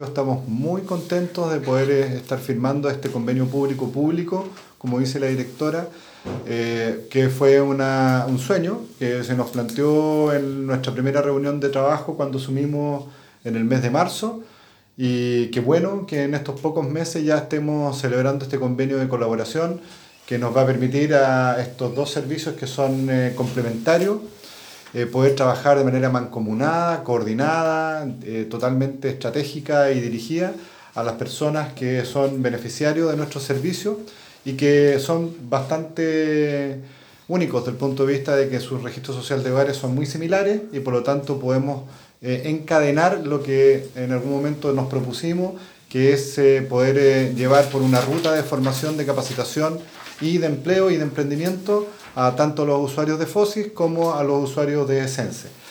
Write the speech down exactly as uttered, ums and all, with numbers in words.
Estamos muy contentos de poder eh, estar firmando este convenio público-público, como dice la directora, eh, que fue una, un sueño que se nos planteó en nuestra primera reunión de trabajo cuando asumimos en el mes de marzo, y qué bueno que en estos pocos meses ya estemos celebrando este convenio de colaboración que nos va a permitir a estos dos servicios que son eh, complementarios Eh, poder trabajar de manera mancomunada, coordinada, eh, totalmente estratégica y dirigida a las personas que son beneficiarios de nuestros servicios y que son bastante únicos desde el punto de vista de que sus registros sociales de hogares son muy similares y por lo tanto podemos eh, encadenar lo que en algún momento nos propusimos, que es eh, poder eh, llevar por una ruta de formación, de capacitación y de empleo y de emprendimiento a tanto los usuarios de FOSIS como a los usuarios de Sense.